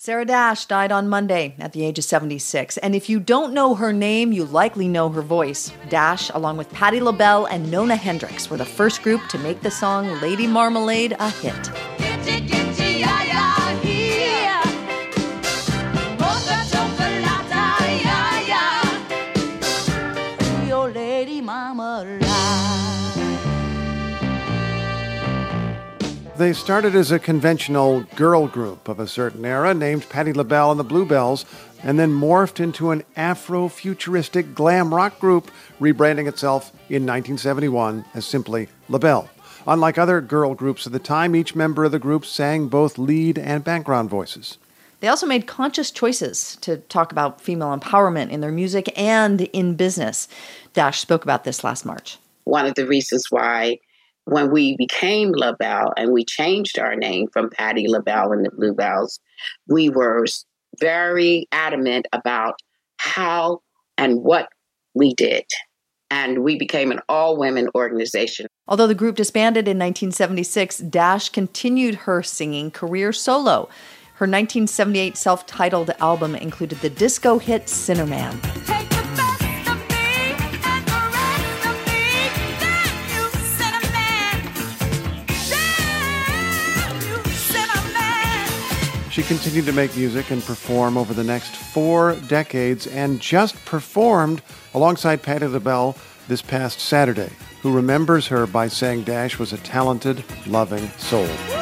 Sarah Dash died on Monday at the age of 76. And if you don't know her name, you likely know her voice. Dash, along with Patti LaBelle and Nona Hendrix, were the first group to make the song Lady Marmalade a hit. They started as a conventional girl group of a certain era named Patti LaBelle and the Bluebells, and then morphed into an Afro-futuristic glam rock group, rebranding itself in 1971 as simply LaBelle. Unlike other girl groups of the time, each member of the group sang both lead and background voices. They also made conscious choices to talk about female empowerment in their music and in business. Dash spoke about this last March. One of the reasons why when we became LaBelle and we changed our name from Patti LaBelle and the Bluebells, we were very adamant about how and what we did. And we became an all-women organization. Although the group disbanded in 1976, Dash continued her singing career solo. Her 1978 self-titled album included the disco hit Sinnerman. She continued to make music and perform over the next 4 decades and just performed alongside Patti LaBelle this past Saturday, who remembers her by saying Dash was a talented, loving soul.